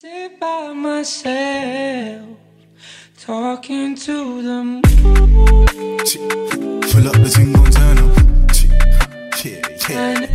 Sit by myself, talking to the moon. Fill up the thing, gon' turn up. Yeah, yeah.